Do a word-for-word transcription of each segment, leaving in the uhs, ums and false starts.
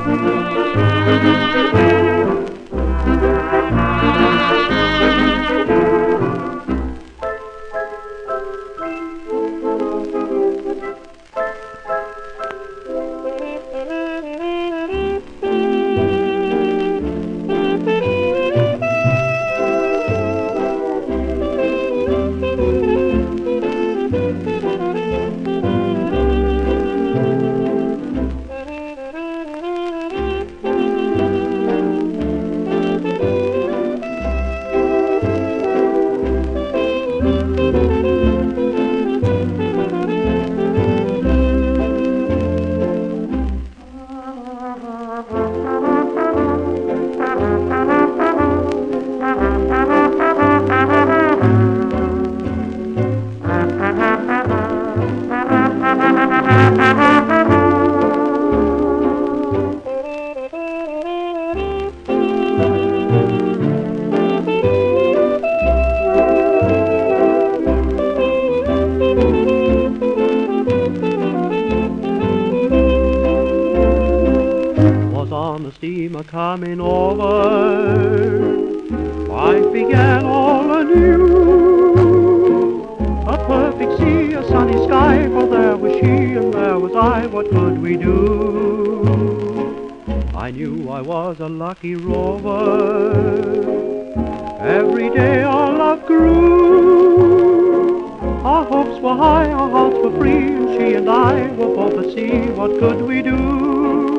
On the steamer coming over, life began all anew. A perfect sea, a sunny sky, for there was she and there was I. What could we do? I knew I was a lucky rover. Every day our love grew. Our hopes were high, our hearts were free, and she and I were both at sea. What could we do?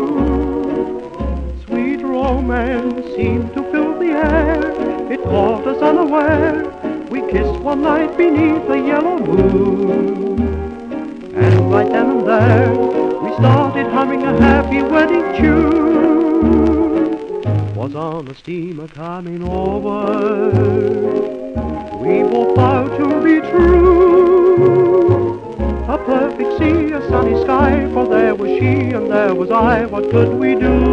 Romance seemed to fill the air. It caught us unaware. We kissed one night beneath a yellow moon, and right then and there we started humming a happy wedding tune. Was on a steamer coming over. We both vowed to be true. A perfect sea, a sunny sky, for there was she and there was I. What could we do?